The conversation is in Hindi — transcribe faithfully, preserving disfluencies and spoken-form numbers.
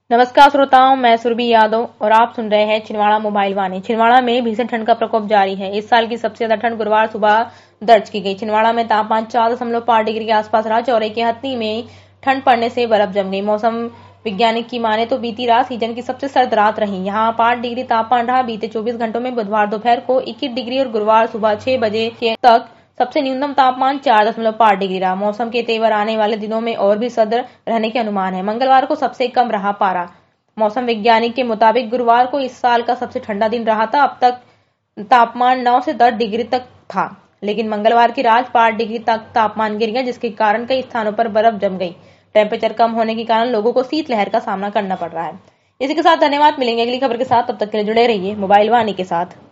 नमस्कार श्रोताओं, मैं सुरभि यादव और आप सुन रहे हैं छिंदवाड़ा मोबाइल वाणी। छिंदवाड़ा में भीषण ठंड का प्रकोप जारी है। इस साल की सबसे ज्यादा ठंड गुरुवार सुबह दर्ज की गई। छिंदवाड़ा में तापमान चार दशमलव पाँच डिग्री के आसपास रहा। चौरे के हत्ती में ठंड पड़ने से बर्फ जम गई। मौसम वैज्ञानिक की माने तो बीती रात सीजन की सबसे सर्द रात रही। यहाँ पाँच डिग्री तापमान रहा। बीते चौबीस घंटों में बुधवार दोपहर को इक्कीस डिग्री और गुरुवार सुबह छह बजे तक सबसे न्यूनतम तापमान चार दशमलव पाँच डिग्री रहा। मौसम के तेवर आने वाले दिनों में और भी सर्द रहने के अनुमान है। मंगलवार को सबसे कम रहा पारा। मौसम वैज्ञानिक के मुताबिक गुरुवार को इस साल का सबसे ठंडा दिन रहा था। अब तक तापमान नौ से दस डिग्री तक था, लेकिन मंगलवार की रात पाँच डिग्री तक तापमान गिर गया, जिसके कारण कई स्थानों पर बर्फ जम गई। टेम्परेचर कम होने के कारण लोगों को शीतलहर का सामना करना पड़ रहा है। इसी के साथ धन्यवाद। मिलेंगे अगली खबर के साथ, तब तक के लिए जुड़े रहिए मोबाइल वाणी के साथ।